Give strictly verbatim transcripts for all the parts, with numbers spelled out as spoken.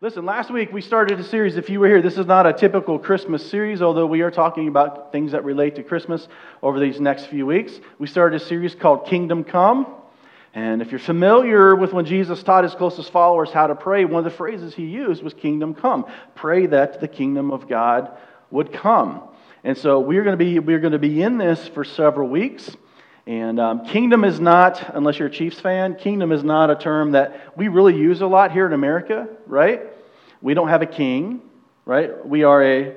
Listen, last week we started a series. If you were here, this is not a typical Christmas series, although we are talking about things that relate to Christmas over these next few weeks. We started a series called Kingdom Come. And if you're familiar with when Jesus taught his closest followers how to pray, one of the phrases he used was Kingdom Come. Pray that the kingdom of God would come. And so we're going to be we're going to be in this for several weeks. And um, kingdom is not, unless you're a Chiefs fan, kingdom is not a term that we really use a lot here in America, right? We don't have a king, right? We are a,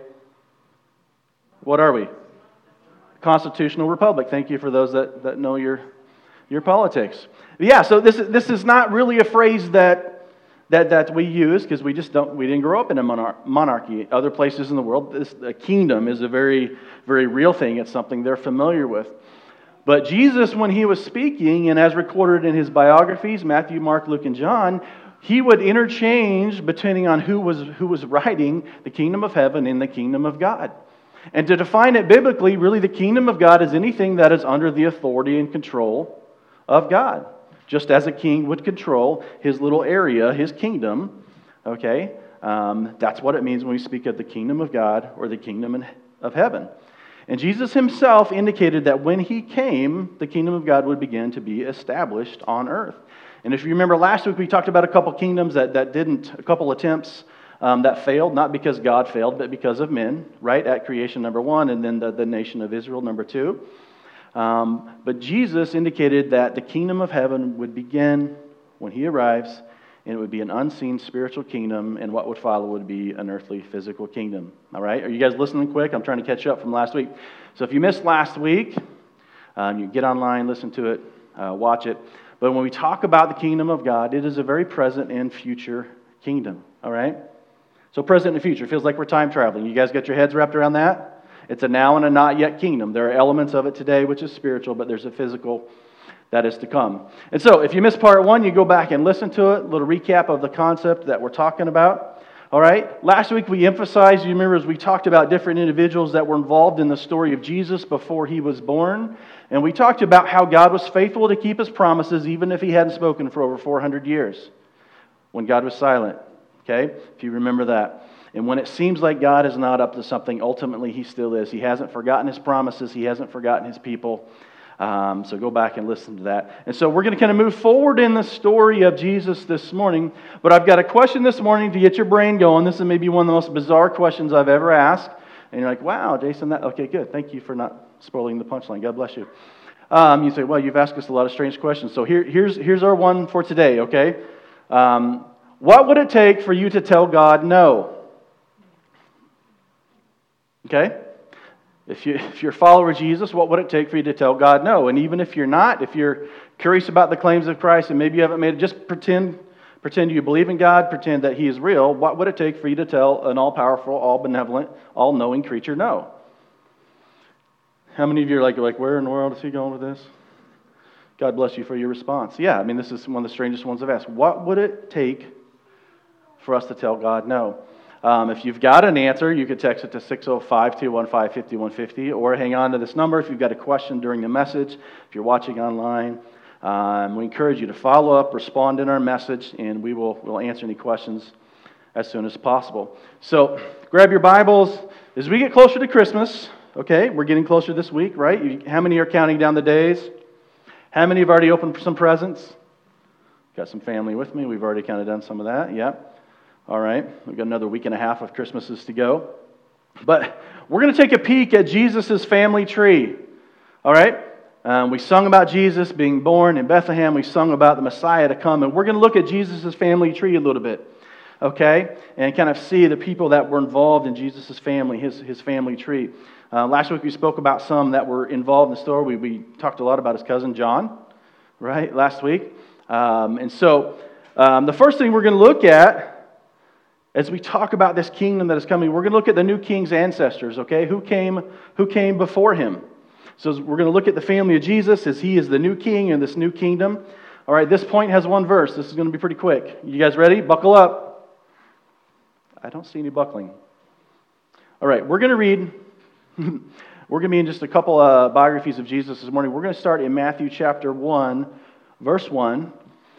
what are we? Constitutional republic. Thank you for those that, that know your your politics. Yeah, so this is this is not really a phrase that that that we use because we just don't we didn't grow up in a monar- monarchy. Other places in the world, this a kingdom is a very very real thing. It's something they're familiar with. But Jesus, when he was speaking, and as recorded in his biographies, Matthew, Mark, Luke, and John, he would interchange depending on who was who was writing the kingdom of heaven and the kingdom of God. And to define it biblically, really the kingdom of God is anything that is under the authority and control of God. Just as a king would control his little area, his kingdom, okay? Um, that's what it means when we speak of the kingdom of God or the kingdom of heaven. And Jesus himself indicated that when he came, the kingdom of God would begin to be established on earth. And if you remember last week, we talked about a couple kingdoms that, that didn't, a couple attempts um, that failed, not because God failed, but because of men, right? At creation, number one, and then the, the nation of Israel, number two. Um, but Jesus indicated that the kingdom of heaven would begin when he arrives, and it would be an unseen spiritual kingdom, and what would follow would be an earthly physical kingdom. All right? Are you guys listening quick? I'm trying to catch up from last week. So if you missed last week, um, you get online, listen to it, uh, watch it. But when we talk about the kingdom of God, it is a very present and future kingdom. All right? So present and future. Feels like we're time traveling. You guys got your heads wrapped around that? It's a now and a not yet kingdom. There are elements of it today which is spiritual, but there's a physical that is to come. And so, if you missed part one, you go back and listen to it. A little recap of the concept that we're talking about. All right? Last week we emphasized, you remember, as we talked about different individuals that were involved in the story of Jesus before he was born. And we talked about how God was faithful to keep his promises even if he hadn't spoken for over four hundred years. When God was silent. Okay? If you remember that. And when it seems like God is not up to something, ultimately he still is. He hasn't forgotten his promises. He hasn't forgotten his people. Um, so go back and listen to that. And so we're going to kind of move forward in the story of Jesus this morning. But I've got a question this morning to get your brain going. This is maybe one of the most bizarre questions I've ever asked. And you're like, wow, Jason, that okay, good. Thank you for not spoiling the punchline. God bless you. Um, you say, well, you've asked us a lot of strange questions. So here, here's, here's our one for today, okay? Um, what would it take for you to tell God no? Okay? If, you, if you're a follower of Jesus, what would it take for you to tell God no? And even if you're not, if you're curious about the claims of Christ and maybe you haven't made it, just pretend pretend you believe in God, pretend that he is real. What would it take for you to tell an all-powerful, all-benevolent, all-knowing creature no? How many of you are like, like, where in the world is he going with this? God bless you for your response. Yeah, I mean, this is one of the strangest ones I've asked. What would it take for us to tell God no? Um, if you've got an answer, you could text it to six oh five, two one five, five one five oh, or hang on to this number if you've got a question during the message, if you're watching online. Um, we encourage you to follow up, respond in our message, and we will we'll answer any questions as soon as possible. So grab your Bibles. As we get closer to Christmas, okay, we're getting closer this week, right? You, how many are counting down the days? How many have already opened some presents? Got some family with me. We've already kind of done some of that, yeah. All right, we've got another week and a half of Christmases to go. But we're going to take a peek at Jesus' family tree. All right? Um, we sung about Jesus being born in Bethlehem. We sung about the Messiah to come. And we're going to look at Jesus' family tree a little bit. Okay? And kind of see the people that were involved in Jesus' family, his, his family tree. Uh, last week we spoke about some that were involved in the story. We, we talked a lot about his cousin John, right, last week. Um, and so um, the first thing we're going to look at as we talk about this kingdom that is coming, we're going to look at the new king's ancestors, okay? Who came, who came before him? So we're going to look at the family of Jesus as he is the new king in this new kingdom. All right, this point has one verse. This is going to be pretty quick. You guys ready? Buckle up. I don't see any buckling. All right, we're going to read, we're going to be in just a couple of biographies of Jesus this morning. We're going to start in Matthew chapter one, verse one.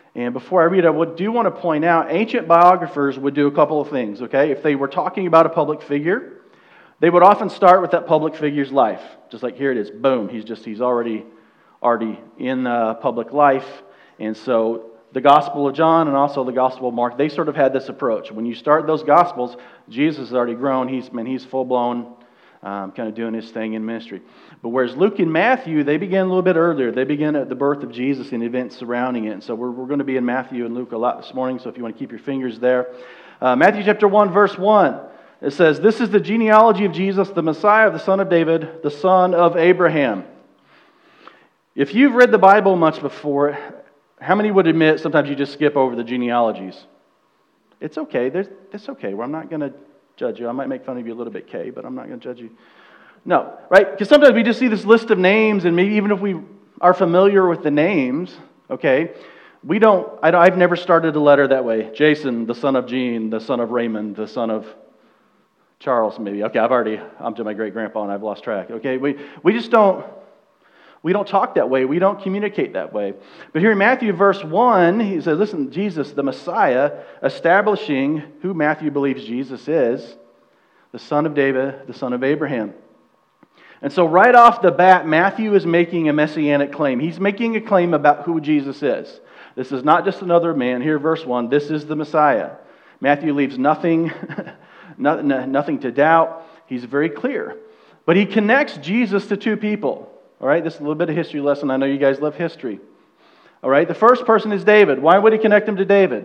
And before I read, I would, do want to point out, ancient biographers would do a couple of things, okay? If they were talking about a public figure, they would often start with that public figure's life. Just like here it is, boom, he's just, he's already, already in uh, public life. And so the Gospel of John and also the Gospel of Mark, they sort of had this approach. When you start those Gospels, Jesus has already grown. He's, man, he's full-blown, um, kind of doing his thing in ministry. But whereas Luke and Matthew, they begin a little bit earlier. They begin at the birth of Jesus and events surrounding it. And so we're, we're going to be in Matthew and Luke a lot this morning, so if you want to keep your fingers there. Uh, Matthew chapter one, verse one. It says, "This is the genealogy of Jesus, the Messiah, the son of David, the son of Abraham." If you've read the Bible much before, how many would admit sometimes you just skip over the genealogies? It's okay. There's, it's okay. Well, I'm not going to judge you. I might make fun of you a little bit, Kay, but I'm not going to judge you. No, right? Because sometimes we just see this list of names, and maybe even if we are familiar with the names, okay, we don't, I, I've never started a letter that way. Jason, the son of Jean, the son of Raymond, the son of Charles, maybe. Okay, I've already, I'm to my great-grandpa and I've lost track. Okay, we, we just don't, we don't talk that way. We don't communicate that way. But here in Matthew verse one, he says, listen, Jesus, the Messiah, establishing who Matthew believes Jesus is, the son of David, the son of Abraham. And so right off the bat, Matthew is making a messianic claim. He's making a claim about who Jesus is. This is not just another man. Here, verse one, this is the Messiah. Matthew leaves nothing Nothing to doubt. He's very clear. But he connects Jesus to two people. All right, this is a little bit of history lesson. I know you guys love history. All right, the first person is David. Why would he connect him to David?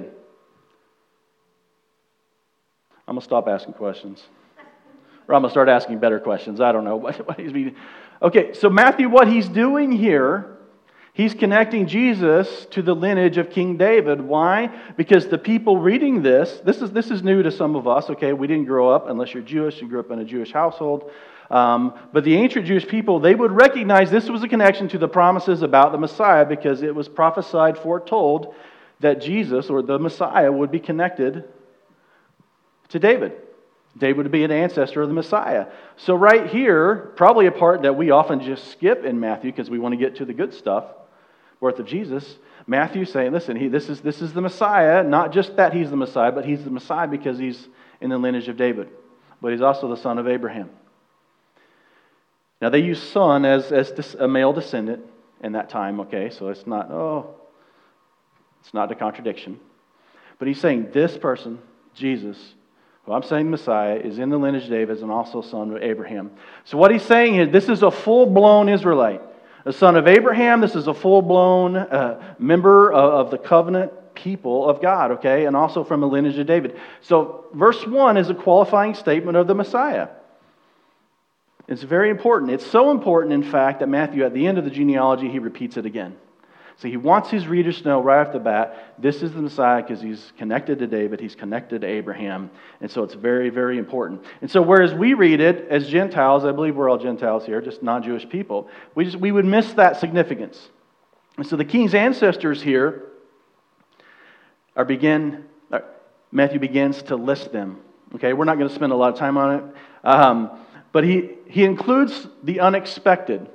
I'm going to stop asking questions. Or I'm going to start asking better questions. I don't know. What, what he's being... Okay, so Matthew, what he's doing here, he's connecting Jesus to the lineage of King David. Why? Because the people reading this, this is this is new to some of us, okay? We didn't grow up, unless you're Jewish, you grew up in a Jewish household. Um, but the ancient Jewish people, they would recognize this was a connection to the promises about the Messiah because it was prophesied, foretold, that Jesus, or the Messiah, would be connected to David. David would be an ancestor of the Messiah. So right here, probably a part that we often just skip in Matthew because we want to get to the good stuff, birth of Jesus, Matthew saying, listen, he, this is this is the Messiah, not just that he's the Messiah, but he's the Messiah because he's in the lineage of David. But he's also the son of Abraham. Now they use son as, as a male descendant in that time, okay, so it's not, oh, it's not a contradiction. But he's saying this person, Jesus, who I'm saying Messiah, is in the lineage of David and also son of Abraham. So what he's saying is this is a full-blown Israelite. The son of Abraham, this is a full-blown uh, member of, of the covenant people of God, okay? And also from the lineage of David. So verse one is a qualifying statement of the Messiah. It's very important. It's so important, in fact, that Matthew, at the end of the genealogy, he repeats it again. So he wants his readers to know right off the bat, this is the Messiah because he's connected to David, he's connected to Abraham, and so it's very, very important. And so whereas we read it as Gentiles, I believe we're all Gentiles here, just non-Jewish people, we just we would miss that significance. And so the king's ancestors here are begin, Matthew begins to list them. Okay, we're not going to spend a lot of time on it, um, but he, he includes the unexpected.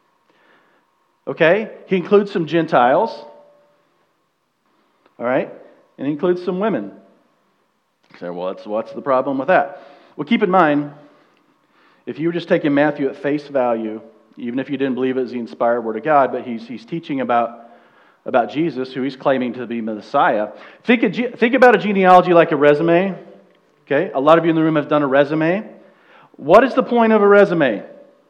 Okay? He includes some Gentiles. All right? And he includes some women. You say, well, what's, what's the problem with that? Well, keep in mind, if you were just taking Matthew at face value, even if you didn't believe it was the inspired word of God, but he's, he's teaching about, about Jesus, who he's claiming to be Messiah. Think, of, think about a genealogy like a resume. Okay? A lot of you in the room have done a resume. What is the point of a resume?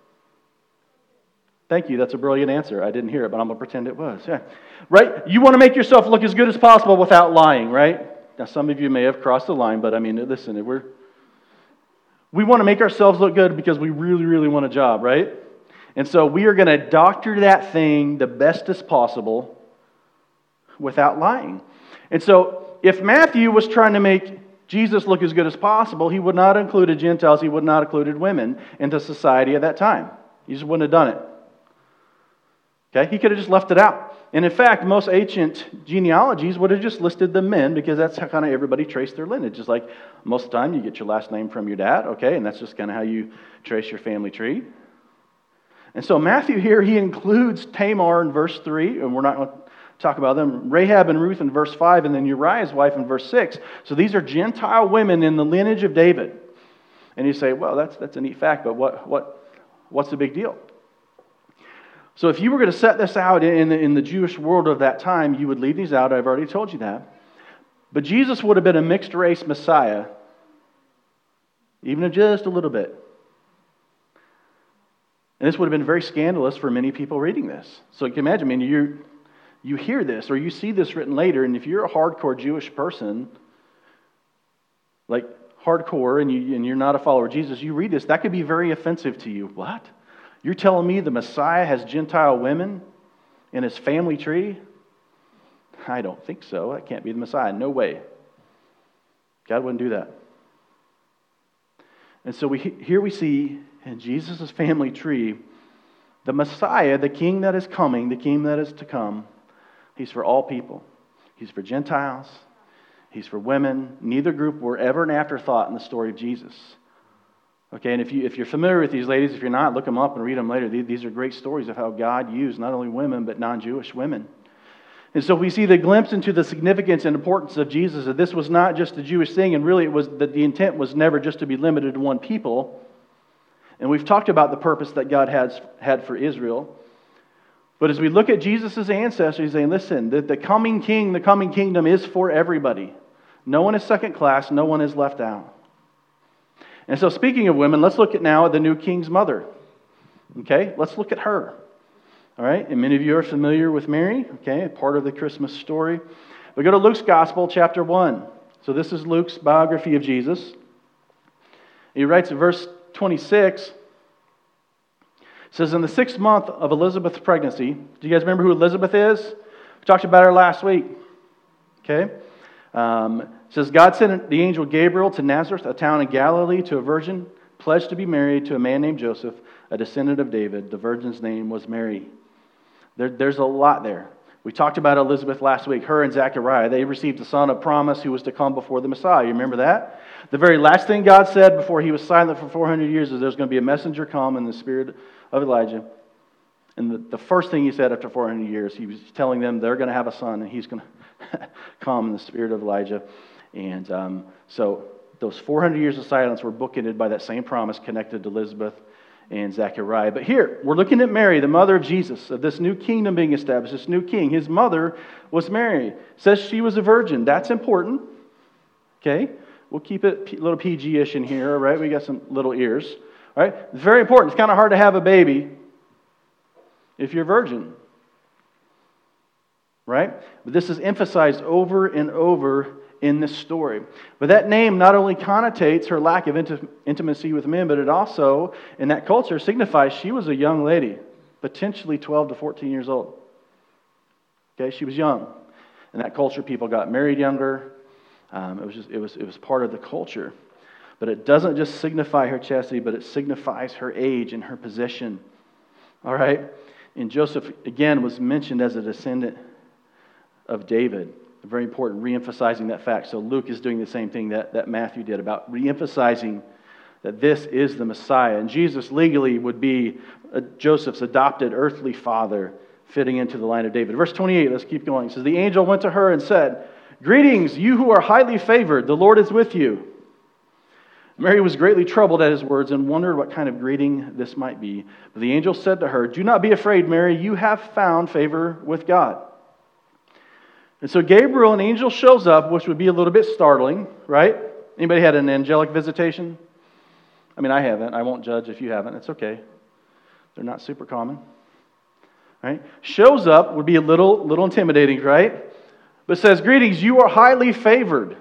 Thank you. That's a brilliant answer. I didn't hear it, but I'm going to pretend it was. Yeah. Right? You want to make yourself look as good as possible without lying, right? Now, some of you may have crossed the line, but I mean, listen, we're, we want to make ourselves look good because we really, really want a job, right? And so we are going to doctor that thing the best as possible without lying. And so if Matthew was trying to make Jesus look as good as possible, he would not have included Gentiles, he would not have included women into society at that time. He just wouldn't have done it. Okay, he could have just left it out. And in fact, most ancient genealogies would have just listed the men because that's how kind of everybody traced their lineage. Just like most of the time you get your last name from your dad, okay, and that's just kind of how you trace your family tree. And so Matthew here, he includes Tamar in verse three, and we're not going to talk about them. Rahab and Ruth in verse five, and then Uriah's wife in verse six. So these are Gentile women in the lineage of David. And you say, well, that's that's a neat fact, but what what what's the big deal? So if you were going to set this out in the, in the Jewish world of that time, you would leave these out. I've already told you that. But Jesus would have been a mixed race Messiah, even if just a little bit. And this would have been very scandalous for many people reading this. So you can imagine, I mean, you you hear this or you see this written later, and if you're a hardcore Jewish person, like hardcore, and, you, and you're not a follower of Jesus, you read this, that could be very offensive to you. What? You're telling me the Messiah has Gentile women in his family tree? I don't think so. That can't be the Messiah. No way. God wouldn't do that. And so we here we see in Jesus' family tree, the Messiah, the King that is coming, the King that is to come, he's for all people. He's for Gentiles. He's for women. Neither group were ever an afterthought in the story of Jesus. Okay, and if, you, if you're familiar with these ladies, if you're not, look them up and read them later. These are great stories of how God used not only women, but non-Jewish women. And so we see the glimpse into the significance and importance of Jesus, that this was not just a Jewish thing, and really it was that the intent was never just to be limited to one people. And we've talked about the purpose that God has had for Israel. But as we look at Jesus' ancestors, he's saying, listen, the, the coming king, the coming kingdom is for everybody. No one is second class, no one is left out. And so speaking of women, let's look at now at the new king's mother. Okay, let's look at her. All right, and many of you are familiar with Mary, okay, part of the Christmas story. We go to Luke's Gospel, chapter one. So this is Luke's biography of Jesus. He writes in verse twenty-six, it says, in the sixth month of Elizabeth's pregnancy, do you guys remember who Elizabeth is? We talked about her last week. Okay. Um, it says, God sent the angel Gabriel to Nazareth, a town in Galilee, to a virgin pledged to be married to a man named Joseph, a descendant of David. The virgin's name was Mary. There, there's a lot there. We talked about Elizabeth last week. Her and Zechariah, they received a son of promise who was to come before the Messiah. You remember that? The very last thing God said before he was silent for four hundred years is there's going to be a messenger come in the spirit of Elijah. And the, the first thing he said after four hundred years, he was telling them they're going to have a son and he's going to come in the spirit of Elijah. And um, so those four hundred years of silence were bookended by that same promise connected to Elizabeth and Zechariah. But here, we're looking at Mary, the mother of Jesus, of this new kingdom being established, this new king. His mother was Mary. It says she was a virgin. That's important. Okay? We'll keep it a little P G-ish in here, all right? We got some little ears. All right? It's very important. It's kind of hard to have a baby if you're a virgin. Right? But this is emphasized over and over in this story. But that name not only connotates her lack of int- intimacy with men, but it also, in that culture, signifies she was a young lady, potentially twelve to fourteen years old. Okay, she was young. In that culture, people got married younger. Um, it was just, it was, it was part of the culture. But it doesn't just signify her chastity, but it signifies her age and her position. All right? And Joseph, again, was mentioned as a descendant of David. Very important, re-emphasizing that fact. So Luke is doing the same thing that, that Matthew did about re-emphasizing that this is the Messiah. And Jesus legally would be a, Joseph's adopted earthly father, fitting into the line of David. Verse twenty-eight, let's keep going. It says, the angel went to her and said, greetings, you who are highly favored, the Lord is with you. Mary was greatly troubled at his words and wondered what kind of greeting this might be. But the angel said to her, do not be afraid, Mary, you have found favor with God. And so Gabriel, an angel, shows up, which would be a little bit startling, right? Anybody had an angelic visitation? I mean, I haven't. I won't judge if you haven't. It's okay. They're not super common. Right? Shows up would be a little, little intimidating, right? But says, greetings, you are highly favored.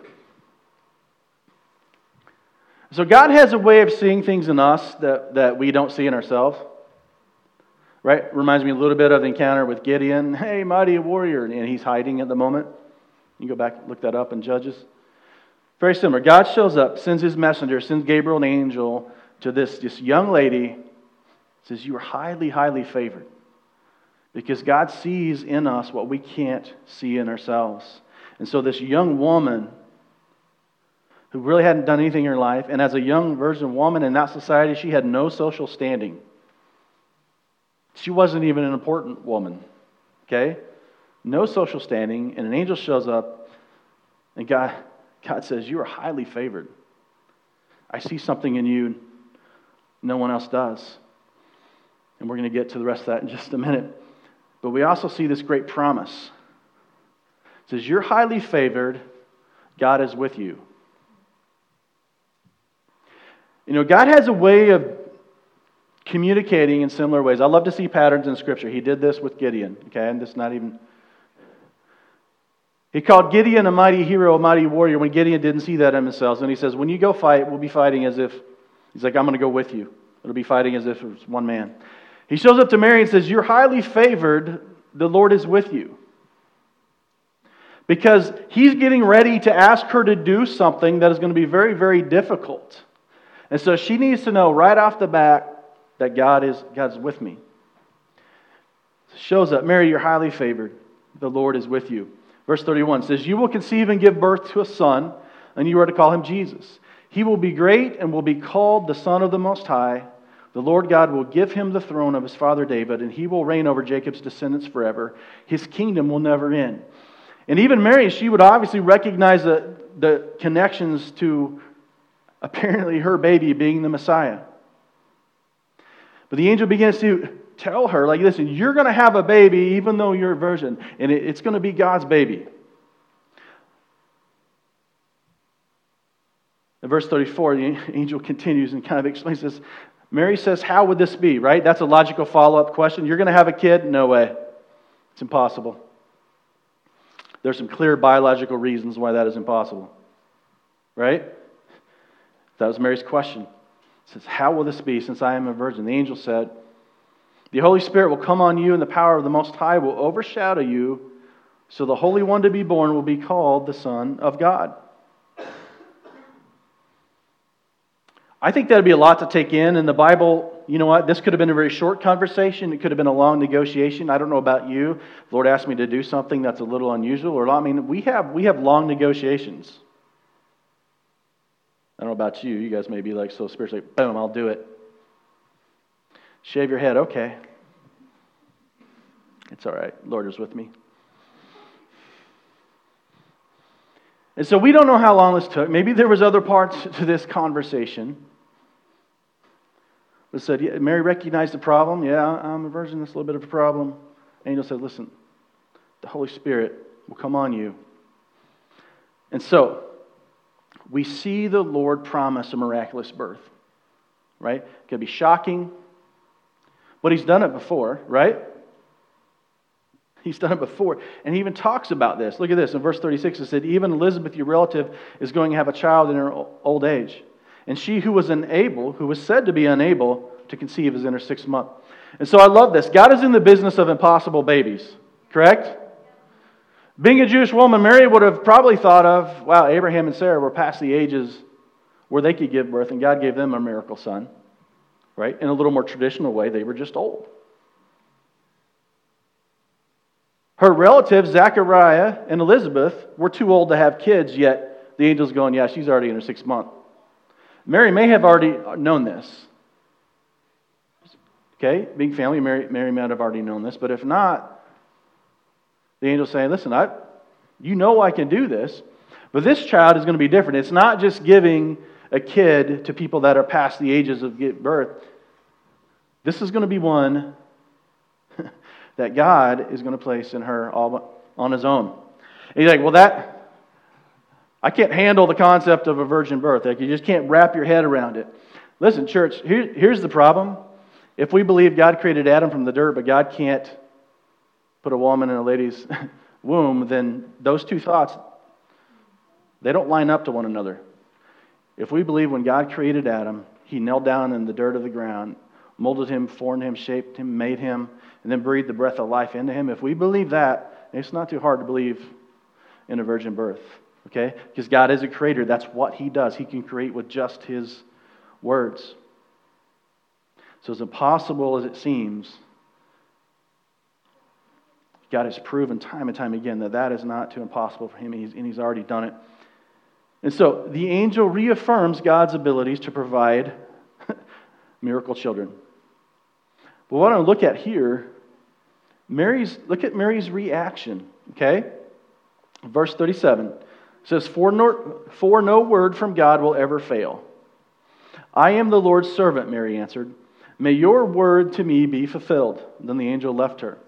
So God has a way of seeing things in us that, that we don't see in ourselves. Right? Reminds me a little bit of the encounter with Gideon. Hey, mighty warrior. And he's hiding at the moment. You can go back and look that up in Judges. Very similar. God shows up, sends his messenger, sends Gabriel, an angel, to this, this young lady. Says, you are highly, highly favored. Because God sees in us what we can't see in ourselves. And so this young woman who really hadn't done anything in her life, and as a young virgin woman in that society, she had no social standing. She wasn't even an important woman, okay? no social standing, and an angel shows up, and God, God says, you are highly favored. I see something in you no one else does. And we're going to get to the rest of that in just a minute. But we also see this great promise. It says, you're highly favored. God is with you. You know, God has a way of communicating in similar ways. I love to see patterns in Scripture. He did this with Gideon. Okay, and this is not even... He called Gideon a mighty hero, a mighty warrior, when Gideon didn't see that in himself. And he says, when you go fight, we'll be fighting as if... He's like, I'm going to go with you. It'll be fighting as if it was one man. He shows up to Mary and says, you're highly favored. The Lord is with you. Because he's getting ready to ask her to do something that is going to be very, very difficult. And so she needs to know right off the bat that God is God's with me. Shows up, Mary, you're highly favored. The Lord is with you. Verse thirty-one says, you will conceive and give birth to a son, and you are to call him Jesus. He will be great and will be called the Son of the Most High. The Lord God will give him the throne of his father David, and he will reign over Jacob's descendants forever. His kingdom will never end. And even Mary, she would obviously recognize the, the connections to apparently her baby being the Messiah. But the angel begins to tell her, like, listen, you're going to have a baby even though you're a virgin, and it, it's going to be God's baby. In verse thirty-four, the angel continues and kind of explains this. Mary says, how would this be, right? That's a logical follow-up question. You're going to have a kid? No way. It's impossible. There's some clear biological reasons why that is impossible. Right? That was Mary's question. It says, how will this be since I am a virgin? The angel said, the Holy Spirit will come on you and the power of the Most High will overshadow you, so the Holy One to be born will be called the Son of God. I think that would be a lot to take in. In the Bible, you know what? This could have been a very short conversation. It could have been a long negotiation. I don't know about you. The Lord asked me to do something that's a little unusual. Or I mean, we have we have long negotiations. I don't know about you. You guys may be like so spiritually, boom, I'll do it. Shave your head, okay. It's all right. Lord is with me. And so we don't know how long this took. Maybe there was other parts to this conversation. But said, yeah, Mary recognized the problem. Yeah, I'm a virgin. That's a little bit of a problem. Angel said, listen, the Holy Spirit will come on you. And so, we see the Lord promise a miraculous birth. Right? It could be shocking. But He's done it before, right? He's done it before. And He even talks about this. Look at this. In verse thirty-six, it said, even Elizabeth, your relative, is going to have a child in her old age. And she who was unable, who was said to be unable to conceive, is in her sixth month. And so I love this. God is in the business of impossible babies. Correct? Being a Jewish woman, Mary would have probably thought of, wow, Abraham and Sarah were past the ages where they could give birth, and God gave them a miracle son. Right? In a little more traditional way, they were just old. Her relatives, Zachariah and Elizabeth, were too old to have kids, yet the angel's going, yeah, she's already in her sixth month. Mary may have already known this. Okay, being family, Mary, Mary might have already known this, but if not, the angel's saying, listen, I, you know I can do this, but this child is going to be different. It's not just giving a kid to people that are past the ages of give birth. This is going to be one that God is going to place in her all on His own. And you're like, well, that, I can't handle the concept of a virgin birth. Like, you just can't wrap your head around it. Listen, church, here, here's the problem. If we believe God created Adam from the dirt, but God can't put a woman in a lady's womb, then those two thoughts, they don't line up to one another. If we believe when God created Adam, He knelt down in the dirt of the ground, molded him, formed him, shaped him, made him, and then breathed the breath of life into him. If we believe that, it's not too hard to believe in a virgin birth, okay? Because God is a creator. That's what He does. He can create with just His words. So as impossible as it seems, God has proven time and time again that that is not too impossible for Him, and He's, and he's already done it. And so the angel reaffirms God's abilities to provide miracle children. But what I want to look at here Mary's, look at Mary's reaction, okay? Verse thirty-seven says, for no, for no word from God will ever fail. I am the Lord's servant, Mary answered. May your word to me be fulfilled. Then the angel left her.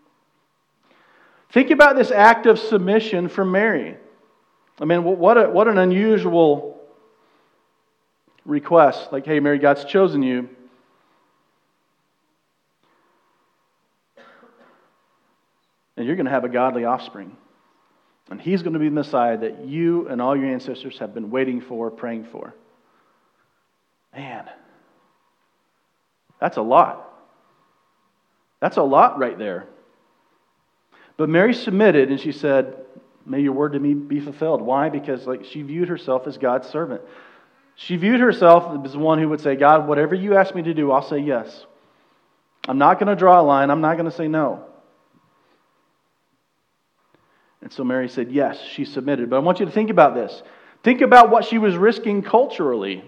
Think about this act of submission from Mary. I mean, what, a, what an unusual request. Like, hey, Mary, God's chosen you. And you're going to have a godly offspring. And He's going to be the Messiah that you and all your ancestors have been waiting for, praying for. Man, that's a lot. That's a lot right there. But Mary submitted and she said, may your word to me be fulfilled. Why? Because like she viewed herself as God's servant. She viewed herself as one who would say, God, whatever you ask me to do, I'll say yes. I'm not going to draw a line. I'm not going to say no. And so Mary said yes, she submitted. But I want you to think about this. Think about what she was risking culturally.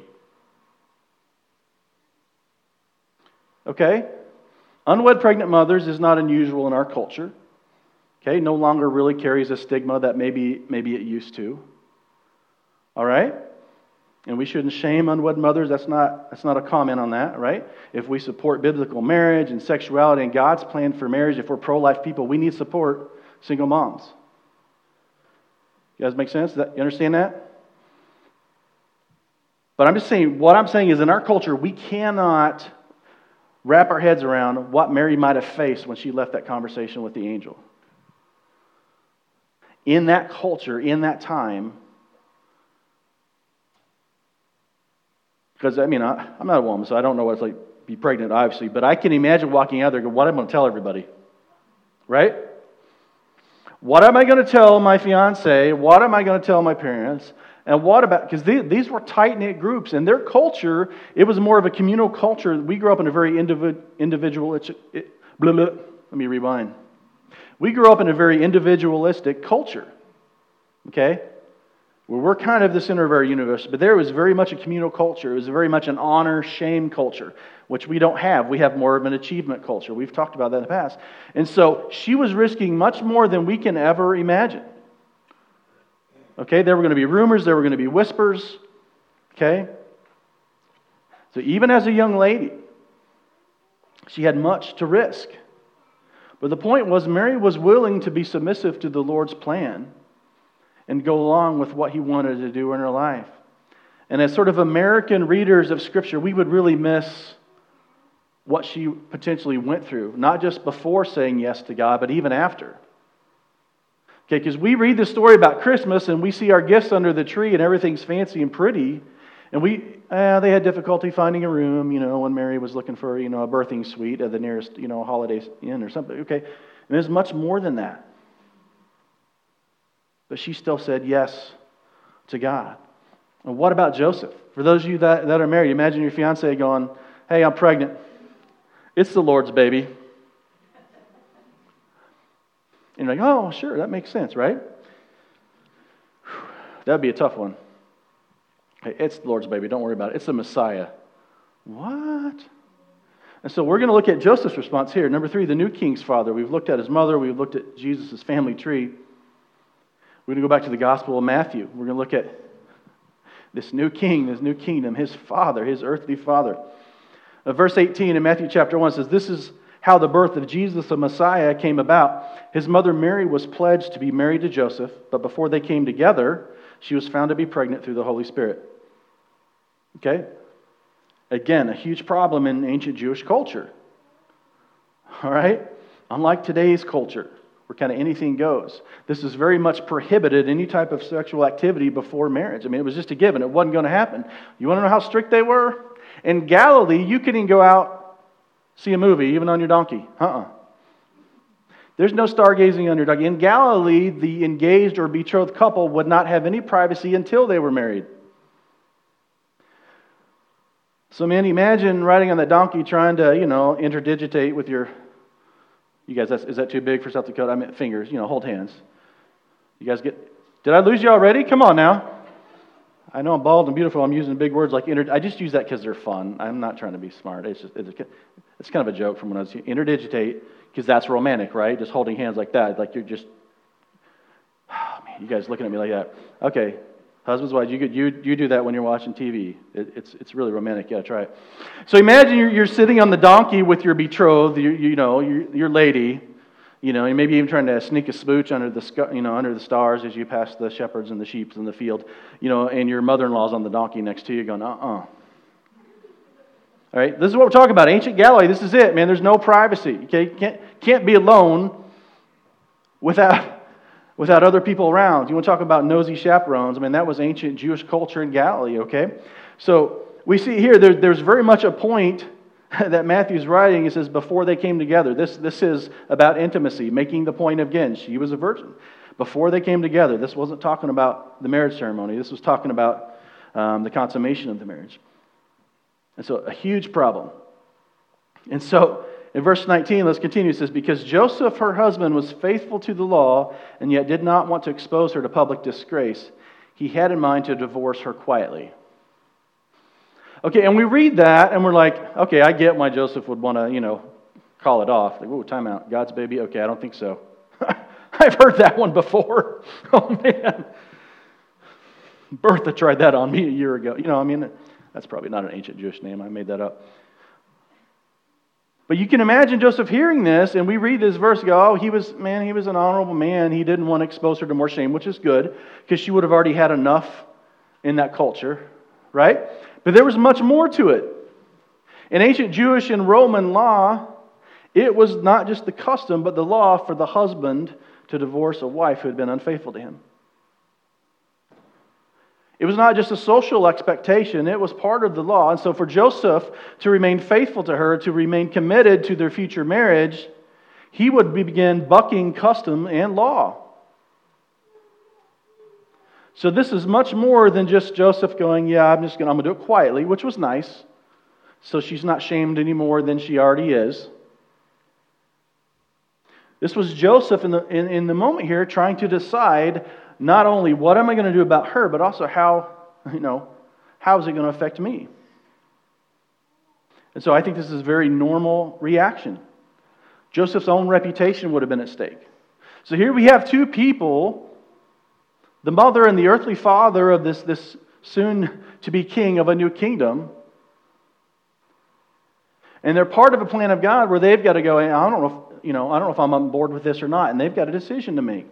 Okay? Unwed pregnant mothers is not unusual in our culture. Okay? No longer really carries a stigma that maybe, maybe it used to. All right? And we shouldn't shame unwed mothers. That's not, that's not a comment on that, right? If we support biblical marriage and sexuality and God's plan for marriage, if we're pro-life people, we need to support single moms. You guys make sense? You understand that? But I'm just saying, what I'm saying is in our culture, we cannot wrap our heads around what Mary might have faced when she left that conversation with the angel. In that culture, in that time, because, I mean, I, I'm not a woman, so I don't know what it's like to be pregnant, obviously, but I can imagine walking out there and go, what am I going to tell everybody? Right? What am I going to tell my fiance? What am I going to tell my parents? And what about, because these, these were tight-knit groups, and their culture, it was more of a communal culture. We grew up in a very individ, individual, it, it, blah, blah, let me rewind. We grew up in a very individualistic culture, okay? Well, we're kind of the center of our universe, but there was very much a communal culture. It was very much an honor-shame culture, which we don't have. We have more of an achievement culture. We've talked about that in the past. And so she was risking much more than we can ever imagine. Okay, there were going to be rumors, there were going to be whispers. Okay? So even as a young lady, she had much to risk. But the point was, Mary was willing to be submissive to the Lord's plan and go along with what He wanted to do in her life. And as sort of American readers of Scripture, we would really miss what she potentially went through, not just before saying yes to God, but even after. Okay, because we read the story about Christmas and we see our gifts under the tree and everything's fancy and pretty, and we, uh, they had difficulty finding a room, you know, when Mary was looking for, you know, a birthing suite at the nearest, you know, Holiday Inn or something. Okay, and there's much more than that. But she still said yes to God. And what about Joseph? For those of you that, that are married, imagine your fiancé going, hey, I'm pregnant. It's the Lord's baby. And you're like, oh, sure, that makes sense, right? That would be a tough one. Hey, it's the Lord's baby, don't worry about it. It's the Messiah. What? And so we're going to look at Joseph's response here. Number three, the new king's father. We've looked at his mother. We've looked at Jesus' family tree. We're going to go back to the Gospel of Matthew. We're going to look at this new king, this new kingdom, his father, his earthly father. Uh, verse eighteen in Matthew chapter one says, this is how the birth of Jesus, the Messiah, came about. His mother Mary was pledged to be married to Joseph, but before they came together, she was found to be pregnant through the Holy Spirit. Okay? Again, a huge problem in ancient Jewish culture. All right? Unlike today's culture, where kind of anything goes. This is very much prohibited, any type of sexual activity before marriage. I mean, it was just a given. It wasn't going to happen. You want to know how strict they were? In Galilee, you couldn't go out, see a movie, even on your donkey. Uh-uh. There's no stargazing on your donkey. In Galilee, the engaged or betrothed couple would not have any privacy until they were married. So, man, imagine riding on that donkey trying to, you know, interdigitate with your... You guys, that's, is that too big for South Dakota? I mean, fingers, you know, hold hands. You guys get... Did I lose you already? Come on now. I know I'm bald and beautiful. I'm using big words like... Inter, I just use that because they're fun. I'm not trying to be smart. It's just... It's, it's kind of a joke from when I was... Interdigitate. because that's romantic, right? Just holding hands like that, like you're just, oh, man, you guys looking at me like that. Okay, husbands, wives, you could you you do that when you're watching T V. It, it's it's really romantic. Yeah, try it. So imagine you're you're sitting on the donkey with your betrothed, you, you know, your your lady, you know, and maybe even trying to sneak a smooch under the sky, you know under the stars as you pass the shepherds and the sheep in the field, you know, and your mother-in-law's on the donkey next to you, going, uh-uh. All right, this is what we're talking about. Ancient Galilee, this is it, man. There's no privacy. Okay, can't can't be alone without without other people around. You want to talk about nosy chaperones? I mean, that was ancient Jewish culture in Galilee. Okay, so we see here there, there's very much a point that Matthew's writing. He says before they came together. This this is about intimacy, making the point again. She was a virgin before they came together. This wasn't talking about the marriage ceremony. This was talking about um, the consummation of the marriage. And so a huge problem. And so in verse nineteen, let's continue. It says, because Joseph, her husband, was faithful to the law and yet did not want to expose her to public disgrace, he had in mind to divorce her quietly. Okay, and we read that and we're like, okay, I get why Joseph would want to, you know, call it off. Like, whoa, time out. God's baby? Okay, I don't think so. I've heard that one before. Oh, man. Bertha tried that on me a year ago. You know, I mean... That's probably not an ancient Jewish name. I made that up. But you can imagine Joseph hearing this, and we read this verse and go, oh, he was, man, he was an honorable man. He didn't want to expose her to more shame, which is good, because she would have already had enough in that culture, right? But there was much more to it. In ancient Jewish and Roman law, it was not just the custom, but the law for the husband to divorce a wife who had been unfaithful to him. It was not just a social expectation, it was part of the law. And so for Joseph to remain faithful to her, to remain committed to their future marriage, he would begin bucking custom and law. So this is much more than just Joseph going, yeah, I'm just going I'm going to do it quietly, which was nice. So she's not shamed any more than she already is. This was Joseph in the in, in the moment here trying to decide not only what am I going to do about her, but also how, you know, how is it going to affect me? And so I think this is a very normal reaction. Joseph's own reputation would have been at stake. So here we have two people, the mother and the earthly father of this, this soon-to-be king of a new kingdom, and they're part of a plan of God where they've got to go, I don't know if, you know, I don't know if I'm on board with this or not, and they've got a decision to make.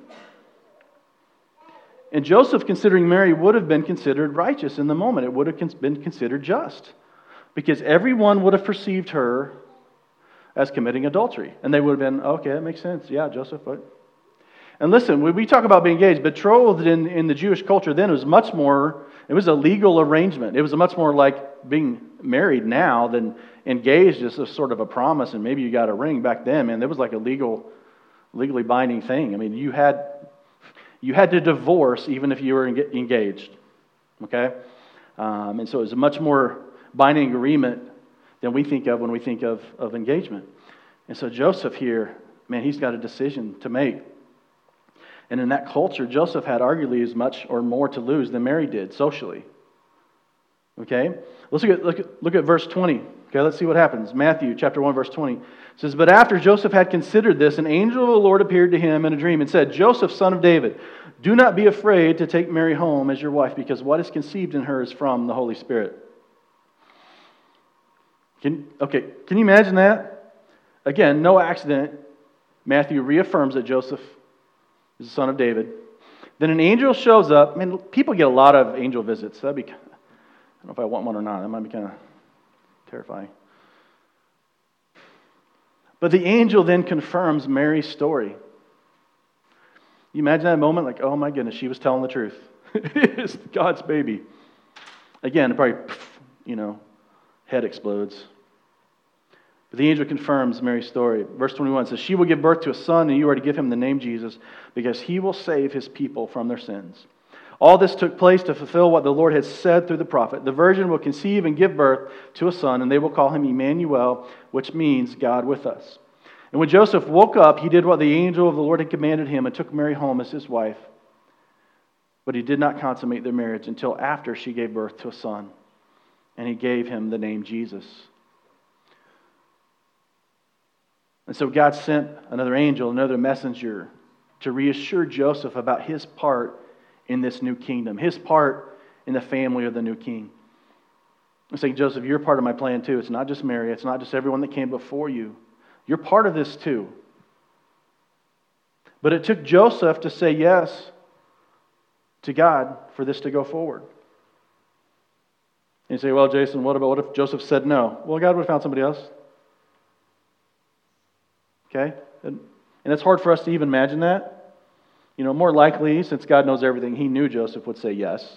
And Joseph, considering Mary, would have been considered righteous in the moment. It would have been considered just. Because everyone would have perceived her as committing adultery. And they would have been, okay, that makes sense. Yeah, Joseph. What? And listen, when we talk about being engaged, betrothed in, in the Jewish culture then was much more, it was a legal arrangement. It was much more like being married now than engaged as a sort of a promise and maybe you got a ring back then. Man, it was like a legal, legally binding thing. I mean, you had... You had to divorce even if you were engaged, okay? Um, and so it was a much more binding agreement than we think of when we think of, of engagement. And so Joseph here, man, he's got a decision to make. And in that culture, Joseph had arguably as much or more to lose than Mary did socially. Okay? Let's look at, look at, look at verse twenty. Okay, let's see what happens. Matthew chapter one, verse twenty. It says, but after Joseph had considered this, an angel of the Lord appeared to him in a dream and said, Joseph, son of David, do not be afraid to take Mary home as your wife, because what is conceived in her is from the Holy Spirit. Can, okay, can you imagine that? Again, no accident. Matthew reaffirms that Joseph is the son of David. Then an angel shows up. I mean, people get a lot of angel visits. That'd be, I don't know if I want one or not. That might be kind of terrifying. But the angel then confirms Mary's story. You imagine that moment, like, oh my goodness, she was telling the truth. It is God's baby. Again, probably, you know, head explodes. But the angel confirms Mary's story. Verse twenty-one says, she will give birth to a son, and you are to give him the name Jesus, because he will save his people from their sins. All this took place to fulfill what the Lord had said through the prophet. The virgin will conceive and give birth to a son, and they will call him Emmanuel, which means God with us. And when Joseph woke up, he did what the angel of the Lord had commanded him and took Mary home as his wife. But he did not consummate their marriage until after she gave birth to a son, and he gave him the name Jesus. And so God sent another angel, another messenger, to reassure Joseph about his part in this new kingdom, his part in the family of the new king. I'm saying, Joseph, you're part of my plan too. It's not just Mary. It's not just everyone that came before you. You're part of this too. But it took Joseph to say yes to God for this to go forward. And you say, well, Jason, what about what if Joseph said no? Well, God would have found somebody else. Okay? And, and it's hard for us to even imagine that. You know, more likely, since God knows everything, He knew Joseph would say yes.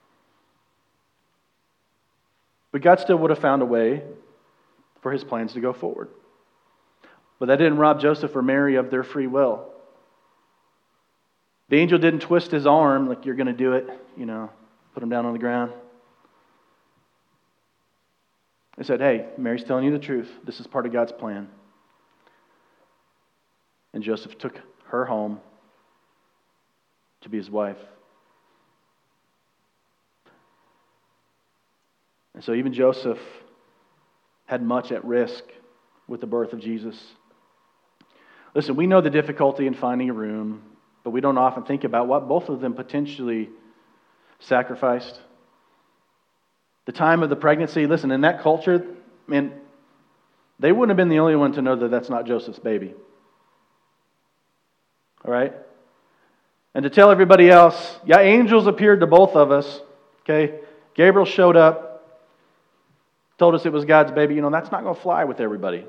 But God still would have found a way for His plans to go forward. But that didn't rob Joseph or Mary of their free will. The angel didn't twist his arm like, you're going to do it, you know, put him down on the ground. He said, hey, Mary's telling you the truth. This is part of God's plan. And Joseph took her home to be his wife. And so even Joseph had much at risk with the birth of Jesus. Listen, we know the difficulty in finding a room, but we don't often think about what both of them potentially sacrificed. The time of the pregnancy, listen, in that culture, man, they wouldn't have been the only one to know that that's not Joseph's baby. All right? And to tell everybody else, yeah, angels appeared to both of us. Okay? Gabriel showed up, told us it was God's baby. You know, that's not going to fly with everybody.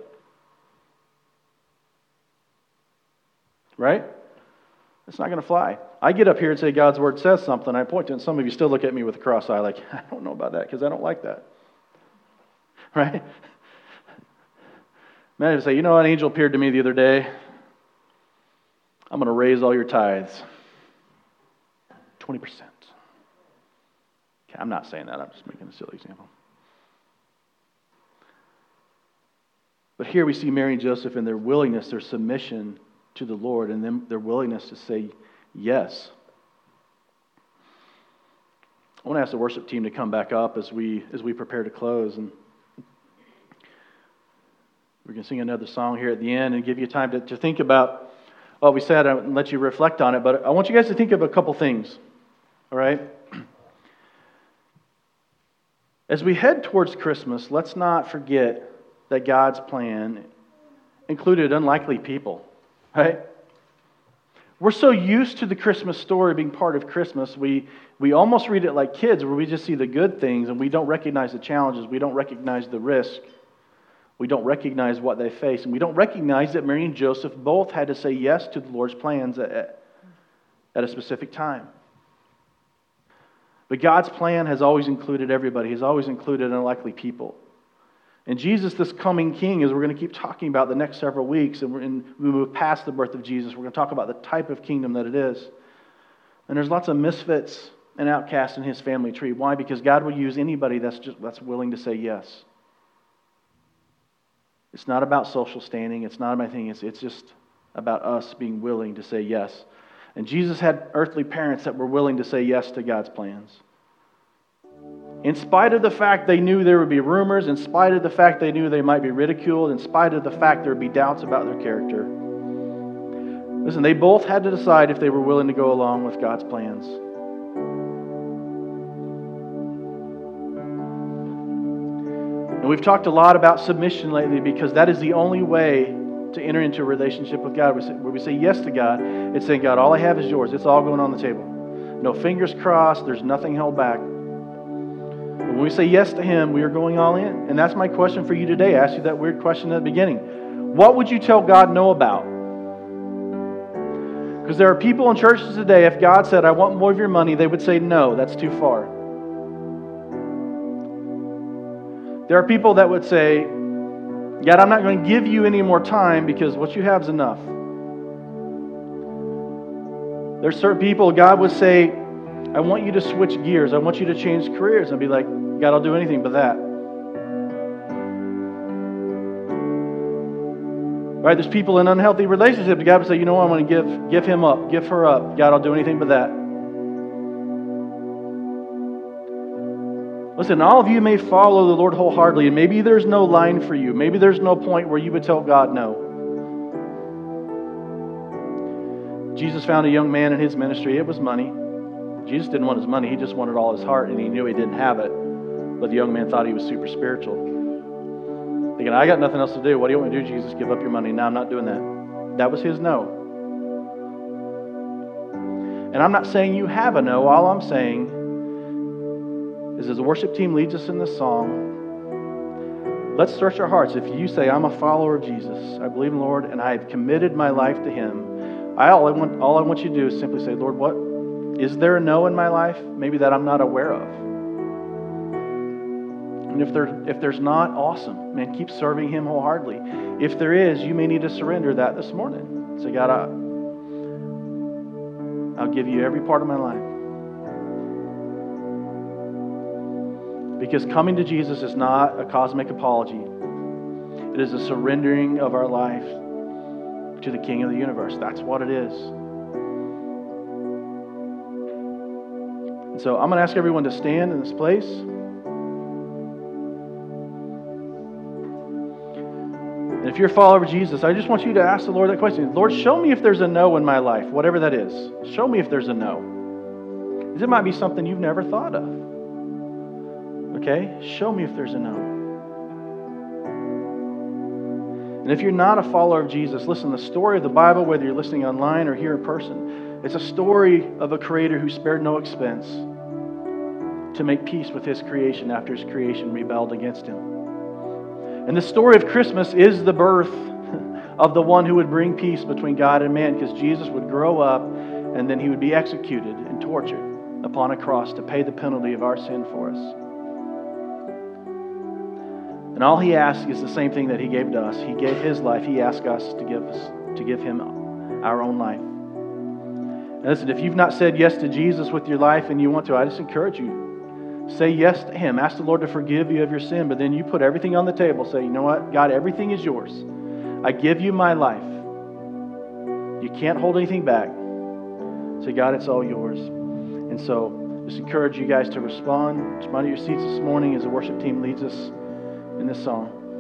Right? It's not going to fly. I get up here and say God's Word says something. I point to it, and some of you still look at me with a cross eye like, I don't know about that because I don't like that. Right? Man, I say, you know, an angel appeared to me the other day. I'm going to raise all your tithes. twenty percent. Okay, I'm not saying that. I'm just making a silly example. But here we see Mary and Joseph in their willingness, their submission to the Lord, and then their willingness to say yes. I want to ask the worship team to come back up as we as we prepare to close, and we're going to sing another song here at the end and give you time to, to think about what we said and let you reflect on it. But I want you guys to think of a couple things, all right? As we head towards Christmas, let's not forget that God's plan included unlikely people. Right? We're so used to the Christmas story being part of Christmas, we, we almost read it like kids, where we just see the good things and we don't recognize the challenges, we don't recognize the risk, we don't recognize what they face, and we don't recognize that Mary and Joseph both had to say yes to the Lord's plans at, at a specific time. But God's plan has always included everybody. He's always included unlikely people. And Jesus, this coming King, as we're going to keep talking about the next several weeks, and, we're in, we move past the birth of Jesus, we're going to talk about the type of kingdom that it is. And there's lots of misfits and outcasts in His family tree. Why? Because God will use anybody that's just that's willing to say yes. It's not about social standing. It's not my thing. It's, it's just about us being willing to say yes. And Jesus had earthly parents that were willing to say yes to God's plans. In spite of the fact they knew there would be rumors, in spite of the fact they knew they might be ridiculed, in spite of the fact there would be doubts about their character. Listen, they both had to decide if they were willing to go along with God's plans. And we've talked a lot about submission lately because that is the only way to enter into a relationship with God. Where we say yes to God, it's saying, God, all I have is yours. It's all going on the table. No fingers crossed. There's nothing held back. When we say yes to Him, we are going all in. And that's my question for you today. I asked you that weird question at the beginning. What would you tell God no about? Because there are people in churches today, if God said, I want more of your money, they would say, no, that's too far. There are people that would say, God, I'm not going to give you any more time because what you have is enough. There's certain people, God would say, I want you to switch gears. I want you to change careers. And be like, God, I'll do anything but that. Right? There's people in unhealthy relationships. God would say, you know what? I'm going to give, give him up. Give her up. God, I'll do anything but that. Listen, all of you may follow the Lord wholeheartedly, and maybe there's no line for you. Maybe there's no point where you would tell God no. Jesus found a young man in his ministry. It was money. Jesus didn't want his money. He just wanted all his heart, and he knew he didn't have it. But the young man thought he was super spiritual. Thinking, I got nothing else to do. What do you want me to do, Jesus? Give up your money. No, I'm not doing that. That was his no. And I'm not saying you have a no. All I'm saying is as the worship team leads us in this song, let's search our hearts. If you say, I'm a follower of Jesus, I believe in the Lord, and I have committed my life to Him, I, all, I want, all I want you to do is simply say, Lord, what is there a no in my life? Maybe that I'm not aware of. And if there if there's not, awesome. Man, keep serving Him wholeheartedly. If there is, you may need to surrender that this morning. Say, God, I, I'll give you every part of my life. Because coming to Jesus is not a cosmic apology. It is a surrendering of our life to the King of the universe. That's what it is. And so I'm going to ask everyone to stand in this place. And if you're a follower of Jesus, I just want you to ask the Lord that question. Lord, show me if there's a no in my life, whatever that is. Show me if there's a no. Because it might be something you've never thought of. Okay? Show me if there's a no. And if you're not a follower of Jesus, listen, the story of the Bible, whether you're listening online or here in person, it's a story of a creator who spared no expense to make peace with His creation after His creation rebelled against Him. And the story of Christmas is the birth of the one who would bring peace between God and man, because Jesus would grow up and then He would be executed and tortured upon a cross to pay the penalty of our sin for us. And all He asks is the same thing that He gave to us. He gave His life. He asked us to give us to give Him our own life. And listen, if you've not said yes to Jesus with your life and you want to, I just encourage you. Say yes to Him. Ask the Lord to forgive you of your sin, but then you put everything on the table. Say, you know what? God, everything is yours. I give you my life. You can't hold anything back. Say, God, it's all yours. And so, just encourage you guys to respond. Respond to your seats this morning as the worship team leads us in this song.